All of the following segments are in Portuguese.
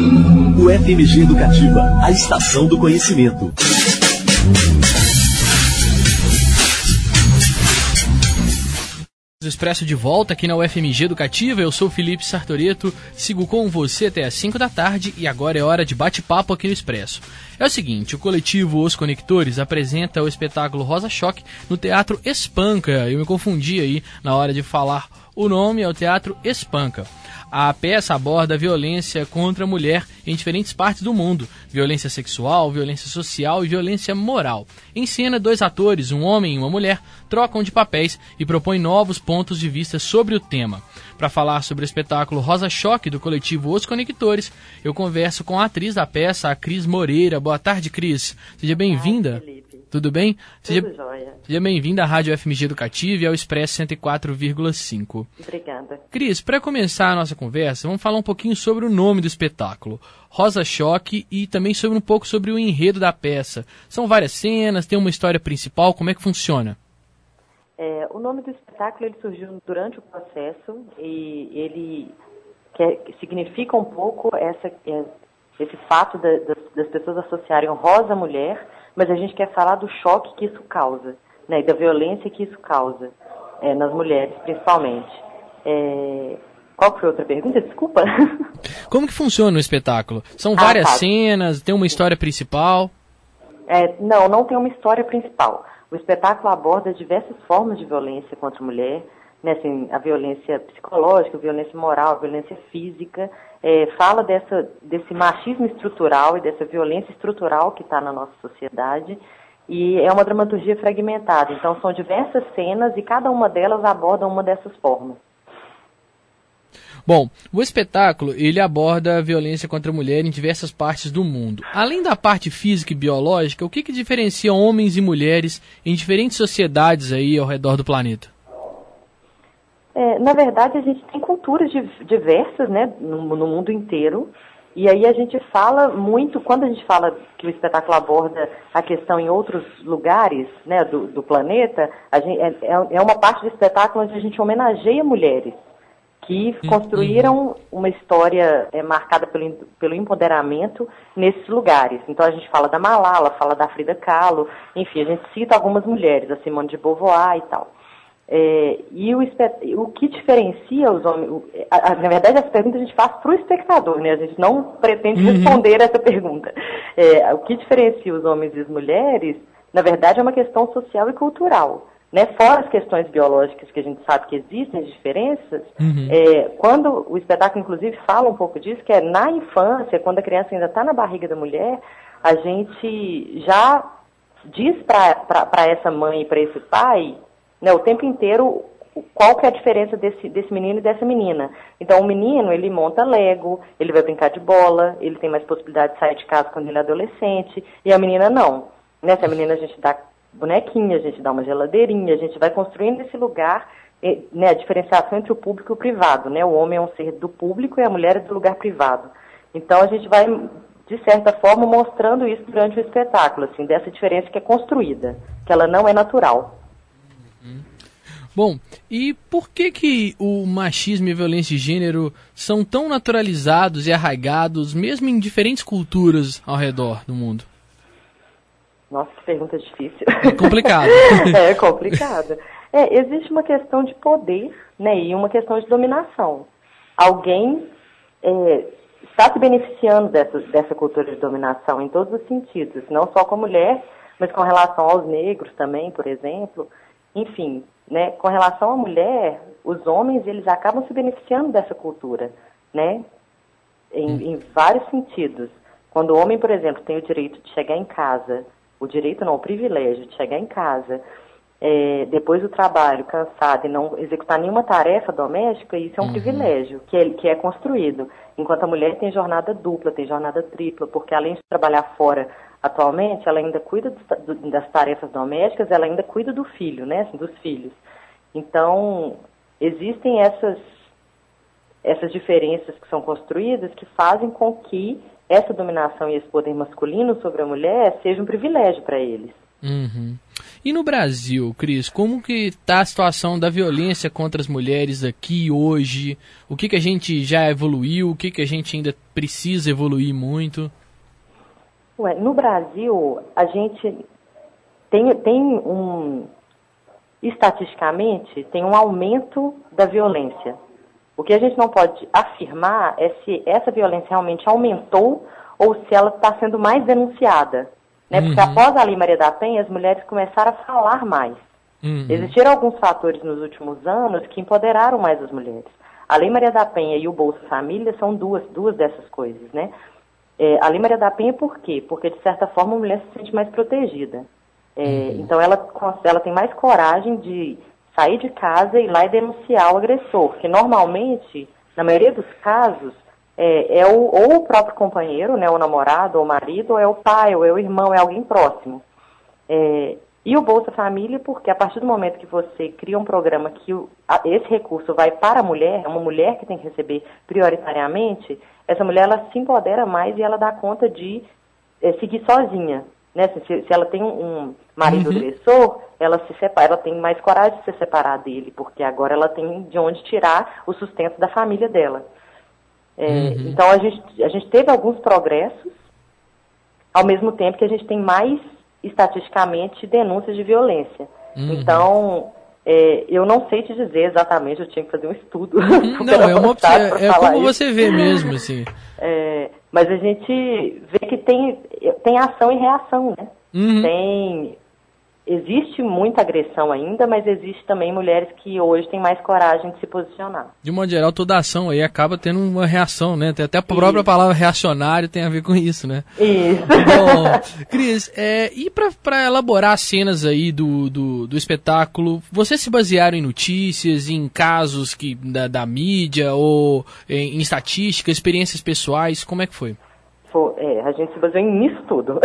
O FMG Educativa, a estação do conhecimento. Expresso de volta aqui na UFMG Educativa, eu sou Felipe Sartoreto, sigo com você até às 5 da tarde e agora é hora de bate-papo aqui no Expresso. É o seguinte, o coletivo Os Conectores apresenta o espetáculo Rosa Choque no Teatro Espanca. Eu me confundi aí na hora de falar o nome, é o Teatro Espanca. A peça aborda a violência contra a mulher em diferentes partes do mundo, violência sexual, violência social e violência moral. Em cena, 2 atores, um homem e uma mulher, trocam de papéis e propõem novos pontos de vista sobre o tema. Para falar sobre o espetáculo Rosa Choque do coletivo Os Conectores, eu converso com a atriz da peça, a Cris Moreira. Boa tarde, Cris. Seja bem-vinda. Tudo bem? Tudo jóia. Seja bem-vinda à Rádio FMG Educativa e ao Expresso 104,5. Obrigada. Cris, para começar a nossa conversa, vamos falar um pouquinho sobre o nome do espetáculo, Rosa Choque, e também sobre um pouco sobre o enredo da peça. São várias cenas, tem uma história principal, como é que funciona? O nome do espetáculo ele surgiu durante o processo e ele significa um pouco esse fato das pessoas associarem rosa à mulher, mas a gente quer falar do choque que isso causa, né, e da violência que isso causa, nas mulheres, principalmente. Qual foi a outra pergunta? Desculpa. Como que funciona o espetáculo? São várias cenas, tem uma história principal? Não tem uma história principal. O espetáculo aborda diversas formas de violência contra a mulher, né, assim, a violência psicológica, a violência moral, a violência física, fala desse machismo estrutural e dessa violência estrutural que está na nossa sociedade, e é uma dramaturgia fragmentada. Então são diversas cenas e cada uma delas aborda uma dessas formas. Bom, o espetáculo ele aborda a violência contra a mulher em diversas partes do mundo. Além da parte física e biológica, o que diferencia homens e mulheres em diferentes sociedades aí ao redor do planeta? Na verdade, a gente tem culturas diversas, né, no mundo inteiro. E aí a gente fala muito, quando a gente fala que o espetáculo aborda a questão em outros lugares, né, do planeta, é uma parte do espetáculo onde a gente homenageia mulheres que construíram uma história marcada pelo empoderamento nesses lugares. Então a gente fala da Malala, fala da Frida Kahlo, enfim, a gente cita algumas mulheres, a Simone de Beauvoir e tal. E o que diferencia os homens... na verdade, essa pergunta a gente faz para o espectador, né? A gente não pretende responder essa pergunta. O que diferencia os homens e as mulheres, na verdade, é uma questão social e cultural. Né? Fora as questões biológicas que a gente sabe que existem, as diferenças, quando o espetáculo, inclusive, fala um pouco disso, que é na infância, quando a criança ainda está na barriga da mulher, a gente já diz para essa mãe e para esse pai, né, o tempo inteiro, qual que é a diferença desse menino e dessa menina. Então, o menino, ele monta Lego, ele vai brincar de bola, ele tem mais possibilidade de sair de casa quando ele é adolescente, e a menina não. Nessa menina a gente dá bonequinha, a gente dá uma geladeirinha, a gente vai construindo esse lugar, né, a diferenciação entre o público e o privado, né, o homem é um ser do público e a mulher é do lugar privado. Então a gente vai, de certa forma, mostrando isso durante o espetáculo, assim, dessa diferença que é construída, que ela não é natural. Bom, e por que o machismo e a violência de gênero são tão naturalizados e arraigados, mesmo em diferentes culturas ao redor do mundo? Nossa, que pergunta difícil. É complicado. É complicado. Existe uma questão de poder, né, e uma questão de dominação. Alguém está se beneficiando dessa cultura de dominação em todos os sentidos, não só com a mulher, mas com relação aos negros também, por exemplo. Enfim, né, com relação à mulher, os homens eles acabam se beneficiando dessa cultura, né, em vários sentidos. Quando o homem, por exemplo, tem o direito de chegar em casa, o privilégio de chegar em casa, depois do trabalho, cansado, e não executar nenhuma tarefa doméstica, isso é um privilégio que é construído. Enquanto a mulher tem jornada dupla, tem jornada tripla, porque além de trabalhar fora atualmente, ela ainda cuida das tarefas domésticas, ela ainda cuida do filho, né, assim, dos filhos. Então, existem essas diferenças que são construídas que fazem com que essa dominação e esse poder masculino sobre a mulher seja um privilégio para eles. E no Brasil, Cris, como que está a situação da violência contra as mulheres aqui hoje? O que a gente já evoluiu? O que a gente ainda precisa evoluir muito? No Brasil, a gente estatisticamente, tem um aumento da violência. O que a gente não pode afirmar é se essa violência realmente aumentou ou se ela está sendo mais denunciada. Né? Porque após a Lei Maria da Penha, as mulheres começaram a falar mais. Existiram alguns fatores nos últimos anos que empoderaram mais as mulheres. A Lei Maria da Penha e o Bolsa Família são duas dessas coisas, né? A Lei Maria da Penha por quê? Porque, de certa forma, a mulher se sente mais protegida. Então, ela tem mais coragem de sair de casa e ir lá e denunciar o agressor, que normalmente, na maioria dos casos, ou o próprio companheiro, né, o namorado, ou o marido, ou é o pai, ou é o irmão, é alguém próximo. E o Bolsa Família, porque a partir do momento que você cria um programa que esse recurso vai para a mulher, é uma mulher que tem que receber prioritariamente, essa mulher ela se empodera mais e ela dá conta de seguir sozinha. Né? Se ela tem um marido agressor, ela se separa, ela tem mais coragem de se separar dele, porque agora ela tem de onde tirar o sustento da família dela. Então a gente teve alguns progressos, ao mesmo tempo que a gente tem mais estatisticamente denúncias de violência. Então, eu não sei te dizer exatamente, eu tinha que fazer um estudo. Não, é uma opção, como você vê mesmo, assim. Mas a gente vê que tem ação e reação, né? Existe muita agressão ainda, mas existe também mulheres que hoje têm mais coragem de se posicionar. De modo geral, toda ação aí acaba tendo uma reação, né? Até a própria palavra reacionário tem a ver com isso, né? Isso. Bom, Cris, e para elaborar as cenas aí do espetáculo, vocês se basearam em notícias, em casos da mídia, ou em estatísticas, experiências pessoais? Como é que foi? A gente se baseou nisso tudo.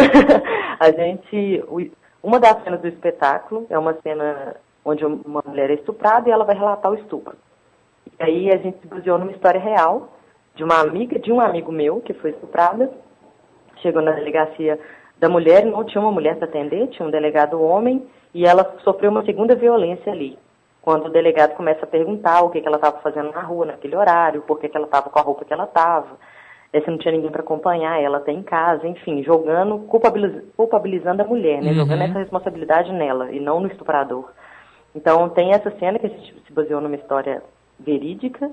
Uma das cenas do espetáculo é uma cena onde uma mulher é estuprada e ela vai relatar o estupro. E aí a gente se baseou numa história real de uma amiga, de um amigo meu que foi estuprada. Chegou na delegacia da mulher, não tinha uma mulher para atender, tinha um delegado homem, e ela sofreu uma segunda violência ali. Quando o delegado começa a perguntar o que ela estava fazendo na rua naquele horário, por que ela estava com a roupa que ela estava. Se não tinha ninguém para acompanhar ela até em casa, enfim, culpabilizando a mulher, né? Jogando essa responsabilidade nela e não no estuprador. Então, tem essa cena que a gente se baseou numa história verídica.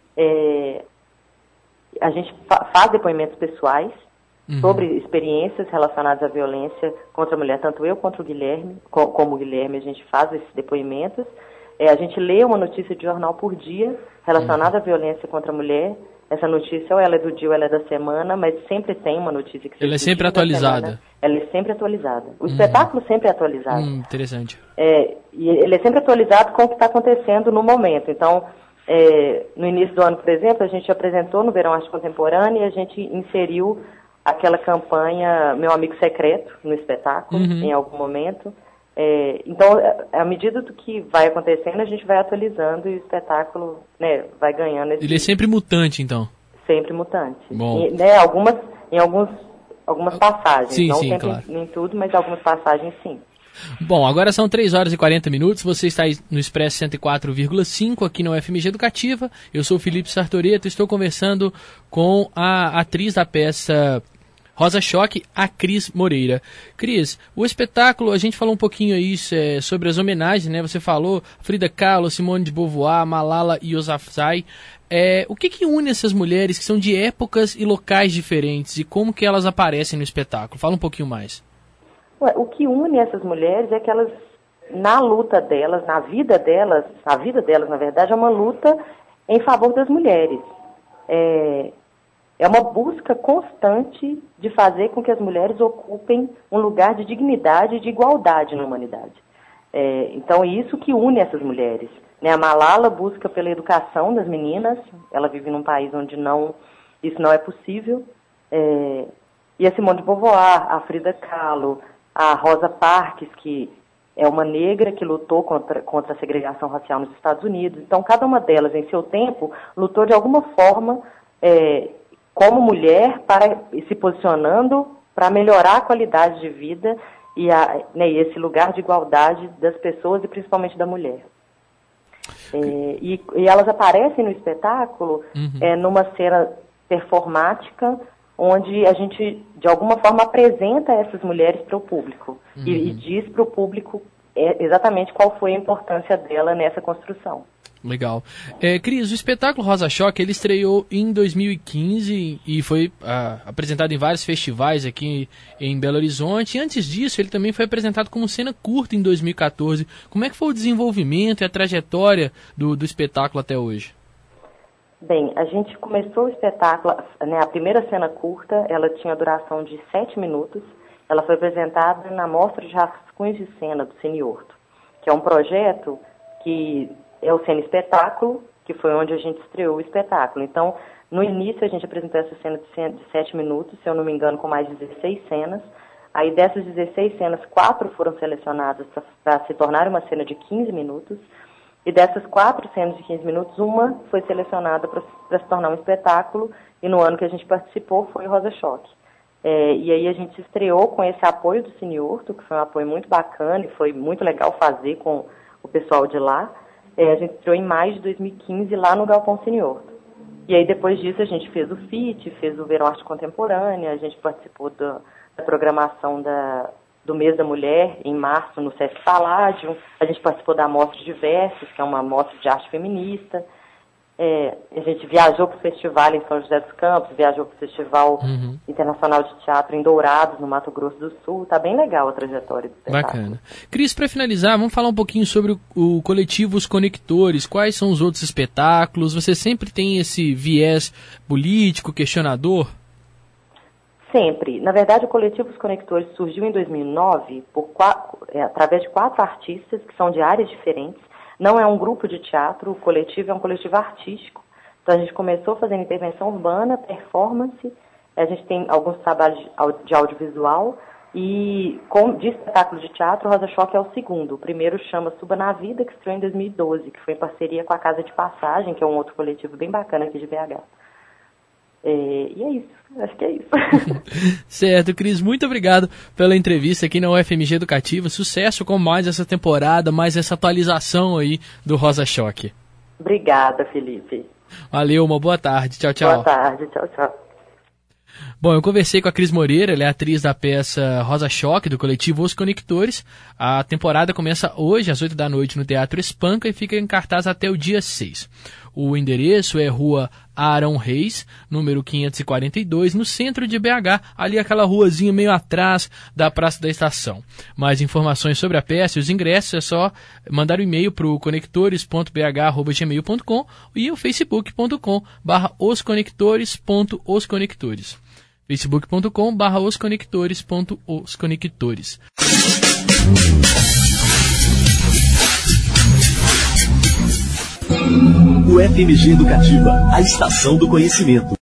A gente faz depoimentos pessoais sobre experiências relacionadas à violência contra a mulher, tanto eu quanto o Guilherme, como o Guilherme, a gente faz esses depoimentos. A gente lê uma notícia de jornal por dia relacionada à violência contra a mulher. Essa notícia, ou ela é do dia ou ela é da semana, mas sempre tem uma notícia que... Ela é sempre atualizada. Ela é sempre atualizada. O espetáculo sempre é atualizado. Interessante. E ele é sempre atualizado com o que está acontecendo no momento. Então, no início do ano, por exemplo, a gente apresentou no Verão Arte Contemporânea e a gente inseriu aquela campanha Meu Amigo Secreto no espetáculo, em algum momento. Então, à medida do que vai acontecendo, a gente vai atualizando e o espetáculo, né, vai ganhando. Ele é sempre mutante, então? Sempre mutante. Bom. Em algumas passagens. Sim, não sim, sempre claro. em tudo, mas algumas passagens sim. Bom, agora são 3 horas e 40 minutos, você está aí no Expresso 104,5 aqui no FMG Educativa. Eu sou o Felipe Sartoreto, estou conversando com a atriz da peça Rosa Choque, a Cris Moreira. Cris, o espetáculo, a gente falou um pouquinho aí sobre as homenagens, né? Você falou Frida Kahlo, Simone de Beauvoir, Malala Yousafzai. O que une essas mulheres que são de épocas e locais diferentes e como que elas aparecem no espetáculo? Fala um pouquinho mais. O que une essas mulheres é que elas, na luta delas, na vida delas, na verdade, é uma luta em favor das mulheres. É uma busca constante de fazer com que as mulheres ocupem um lugar de dignidade e de igualdade na humanidade. Então, é isso que une essas mulheres. Né? A Malala busca pela educação das meninas, ela vive num país onde isso não é possível. E a Simone de Beauvoir, a Frida Kahlo, a Rosa Parks, que é uma negra que lutou contra a segregação racial nos Estados Unidos. Então, cada uma delas, em seu tempo, lutou de alguma forma como mulher, se posicionando para melhorar a qualidade de vida e esse lugar de igualdade das pessoas e principalmente da mulher. E elas aparecem no espetáculo numa cena performática, onde a gente, de alguma forma, apresenta essas mulheres para o público e diz para o público exatamente qual foi a importância dela nessa construção. Legal. Cris, o espetáculo Rosa Choque, ele estreou em 2015 e foi apresentado em vários festivais aqui em Belo Horizonte. E antes disso, ele também foi apresentado como cena curta em 2014. Como é que foi o desenvolvimento e a trajetória do espetáculo até hoje? Bem, a gente começou o espetáculo, né, a primeira cena curta, ela tinha duração de 7 minutos. Ela foi apresentada na Mostra de Rascunhos de Cena do Cine Horto, que é um projeto que é o Cena Espetáculo, que foi onde a gente estreou o espetáculo. Então, no início a gente apresentou essa cena de 7 minutos, se eu não me engano, com mais 16 cenas. Aí dessas 16 cenas, 4 foram selecionadas para se tornar uma cena de 15 minutos. E dessas 4 cenas de 15 minutos, uma foi selecionada para se tornar um espetáculo. E no ano que a gente participou foi Rosa Choque. E aí a gente se estreou com esse apoio do Cine Horto, que foi um apoio muito bacana e foi muito legal fazer com o pessoal de lá. A gente estreou em maio de 2015 lá no Galpão Cine Horto. E aí depois disso a gente fez o FIT, fez o Verão Arte Contemporânea, a gente participou da programação do Mês da Mulher, em março, no Sesc Palladium. A gente participou da Mostra de Versos, que é uma mostra de arte feminista. A gente viajou para o festival em São José dos Campos, viajou para o Festival Internacional de Teatro em Dourados, no Mato Grosso do Sul. Tá bem legal a trajetória do espetáculo. Bacana. Cris, para finalizar, vamos falar um pouquinho sobre o coletivo Os Conectores. Quais são os outros espetáculos? Você sempre tem esse viés político, questionador? Sempre. Na verdade, o coletivo Os Conectores surgiu em 2009 através de 4 artistas que são de áreas diferentes. Não é um grupo de teatro, o coletivo é um coletivo artístico. Então a gente começou fazendo intervenção urbana, performance, a gente tem alguns trabalhos de audiovisual e de espetáculo de teatro, Rosa Choque é o segundo. O primeiro chama Suba na Vida, que estreou em 2012, que foi em parceria com a Casa de Passagem, que é um outro coletivo bem bacana aqui de BH. E é isso, acho que é isso. Certo, Cris, muito obrigado pela entrevista aqui na UFMG Educativa. Sucesso com mais essa temporada, mais essa atualização aí do Rosa Choque. Obrigada, Felipe. Valeu, uma boa tarde. Tchau, tchau. Boa tarde, tchau, tchau. Bom, eu conversei com a Cris Moreira, ela é atriz da peça Rosa Choque, do coletivo Os Conectores. A temporada começa hoje, às 8 da noite, no Teatro Espanca e fica em cartaz até o dia 6. O endereço é Rua Arão Reis, número 542, no centro de BH, ali aquela ruazinha meio atrás da Praça da Estação. Mais informações sobre a peça e os ingressos é só mandar um e-mail para o conectores.bh@gmail.com e o facebook.com/osconectores.osconectores. facebook.com/osconectores.osconectores. UFMG Educativa, a estação do conhecimento.